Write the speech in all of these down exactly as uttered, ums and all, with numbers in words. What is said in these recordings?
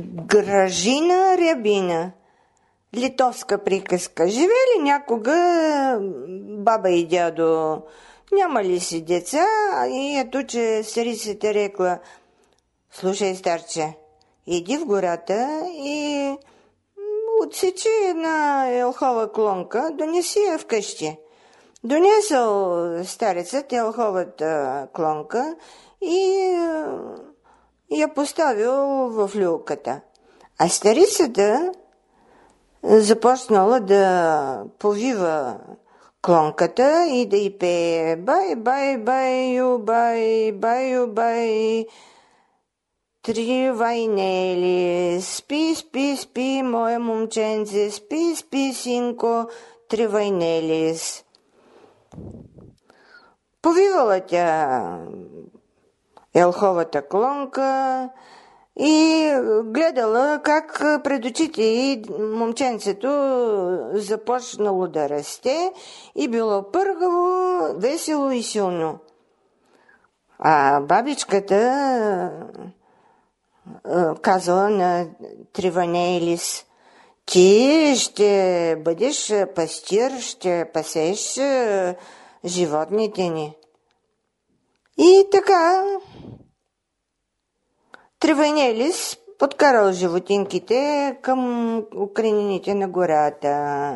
Гражина Рябина. Литовска приказка. Живели някога баба и дядо. Нямали си деца и ето, че старицата рекла: слушай, старче, иди в гората и отсечи една елхова клонка, донеси я вкъщи. Донесъл старецът елховата клонка и я поставил в люлката. А старицата започнала да повива клонката и да й пее: бай, бай, баю, бай, баю, бай, три вайнели, спи, спи, спи, мое момченце, спи, спи, синко, три вайнелис. Повивала тя елховата клонка и гледала как пред очите й момченцето започнало да расте и било пъргаво, весело и силно. А бабичката казала на Триванелис: ти ще бъдеш пастир, ще пасеш животните ни. И така Триванелис подкарал животинките към укранините на гората.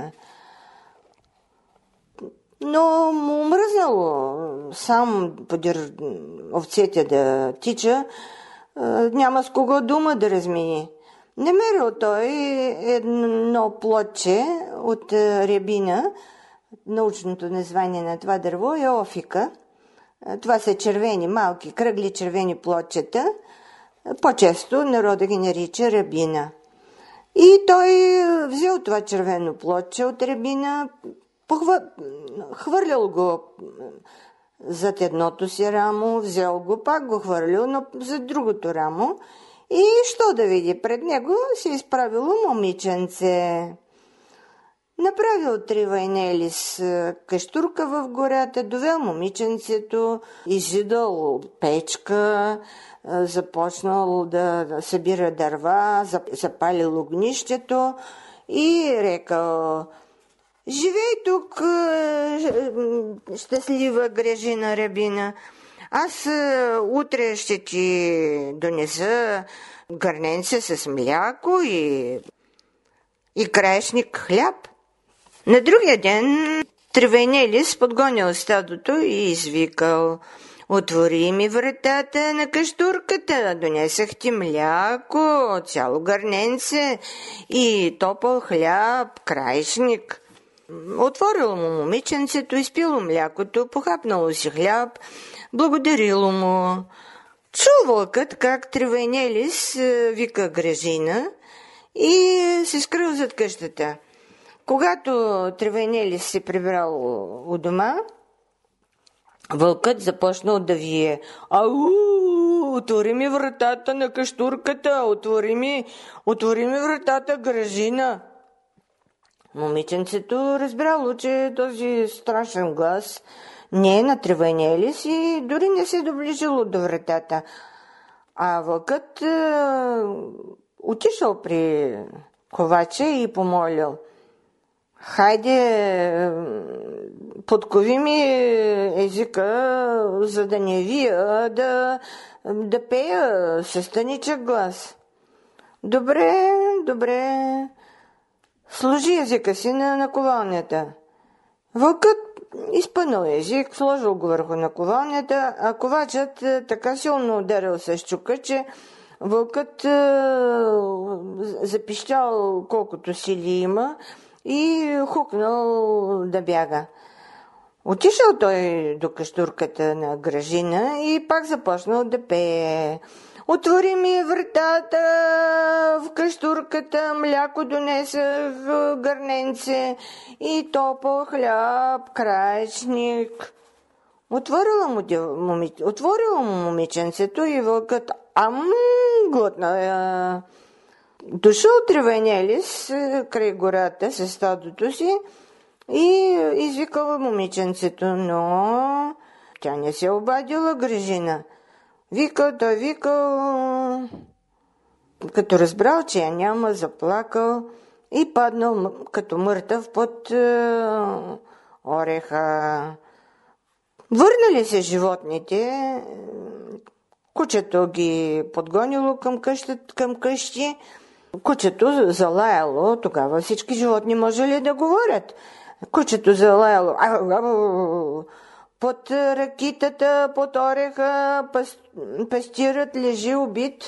Но му мръзнало сам подир овцете да тича, няма с кого дума да размени. Намерил той едно плодче от рябина. Научното название на това дърво е офика. Това са червени, малки, кръгли червени плодчета. По-често народа ги нарича рябина. И той взел това червено плодче от рябина, похва... хвърлял го зад едното си рамо, взел го, пак го хвърлил, но за другото рамо. И що да види пред него, се изправило момиченце. Направил Триванелис каштурка в гората, довел момиченцето, изидал печка, започнал да събира дърва, запалил огнището и рекал: живей тук, щастлива Гражина Рябина. Аз утре ще ти донеса гърненце с мляко и, и краешник хляб. На другия ден Триванелис подгонял стадото и извикал: отвори ми вратата на каштурката, донесах ти мляко, цяло гърненце и топъл хляб, краешник. Отворило му момиченцето, изпило млякото, похапнало си хляб, благодарило му. Чул вълкът как Триванелис вика Гражина и се скрил зад къщата. Когато Триванелис се прибрал у дома, вълкът започнал да вие: ау, отвори ми вратата на каштурката, отвори ми, отвори ми вратата, Гражина. Момиченцето разбрало, че този страшен глас не е на Триванелис и дори не се доближило до вратата. А вълкът е, отишъл при ковача и помолил: хайде, подкови ми езика, за да не вия, да, да пея с тъничък глас. Добре, добре, сложи езика си на наковалнята. Вълкът изпънал език, сложил го върху наковалнята, а ковачът така силно ударил с чука, че вълкът е, запищал колкото сили има и хукнал да бяга. Отишъл той до каштурката на Гражина и пак започнал да пее: отвори ми вратата в каштурката, мляко донесах, гърненце и топъл хляб, краечник. Отворила му, моми... Отворила му момиченцето и вълкът ам глътна. Дошъл Триванелис край гората със стадото си и извикала момиченцето, но тя не се обадила Гражина. Викал, той викал, като разбрал, че я няма, заплакал и паднал като мъртъв под е, ореха. Върнали се животните, кучето ги подгонило към, къща, към къщи, кучето залаяло, тогава всички животни можели да говорят. Кучето залаяло под ракитата, под ореха, пастирът лежи убит.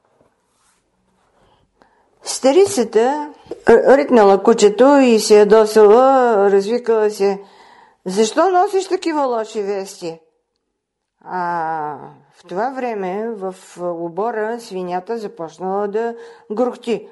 Старицата ритнала кучето и се ядосала, развикала се: защо носиш такива лоши вести? А в това време в обора свинята започнала да грухти.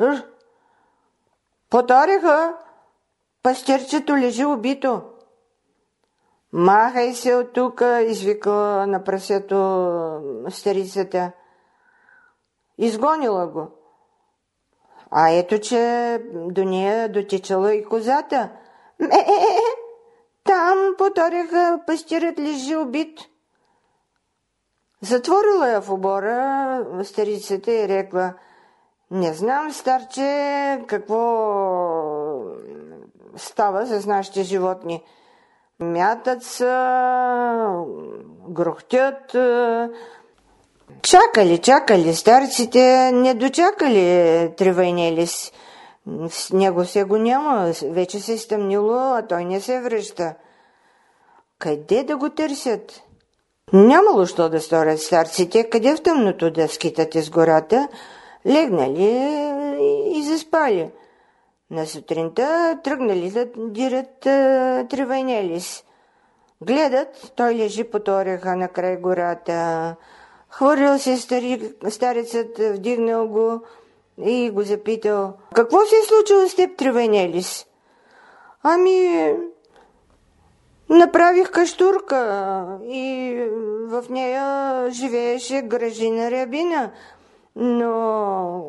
Под ореха пастирчето лежи убито. Махай се от тука, извикала на прасето старицата. Изгонила го. А ето, че до нея дотичала и козата. Ме-е-е, там под ореха пастирът лежи убит. Затворила я в обора старицата и рекла: не знам, старче, какво става с нашите животни. Мятат са, грохтят. Чакали, чакали, старците не дочакали Тревейнелис. С него се го няма, вече се стъмнило, а той не се връща. Къде да го търсят? Нямало що да сторят старците, къде в тъмното да скитат из гората, легнали и заспали. На сутринта тръгнали да дират Тревейнелис. Гледат, той лежи под ореха на край гората. Хвърлил се стари, старецът, вдигнал го и го запитал: какво се е случило с теб, Тревейнелис? Ами, направих каштурка и в нея живееше Гражина Рябина, но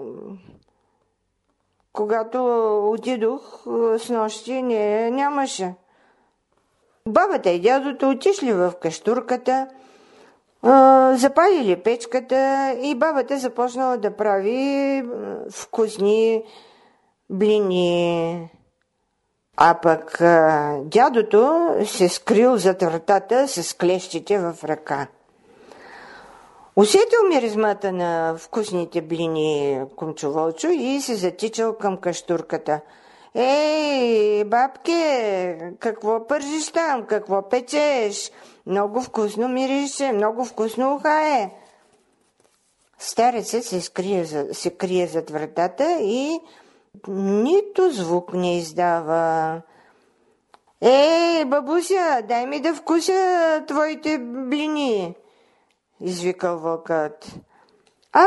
когато отидох с нощи, не нямаше. Бабата и дядото отишли в каштурката, запалили печката и бабата започнала да прави вкусни блини. А пък дядото се скрил зад вратата с клещите в ръка. Усетил миризмата на вкусните блини Кумчо Вълчо и се затичал към каштурката. Ей, бабке, какво пържиш там, какво печеш? Много вкусно мирише, много вкусно ухае. Старецът се, скрие, се крие зад вратата и нито звук не издава. Ей, бабуся, дай ми да вкуся твоите блини, извикал вълкът. А,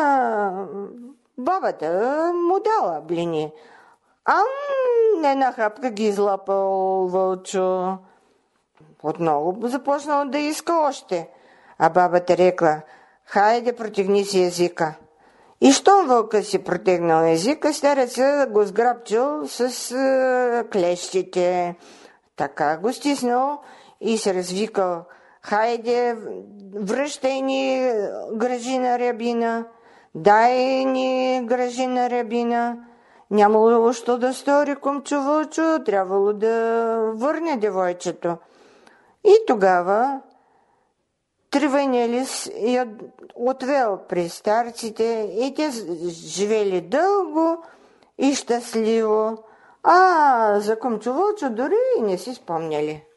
бабата му дала блини. Ам, една хапка ги излапал Вълчо. Отново започнал да иска още. А бабата рекла: хайде, протегни си езика. И щом вълка си протегнал езика, старецът го сграбчил с е, клещите. Така го стиснал и се развикал: хайде, връщай ни Гражина Рябина, дай ни Гражина Рябина. Нямало що да стори Кумчо Вълчо, трябвало да върне девойчето. И тогава Тревейнелис я отвел при старците и те живели дълго и щастливо, а за Кумчо Вълчо дори и не си спомняли.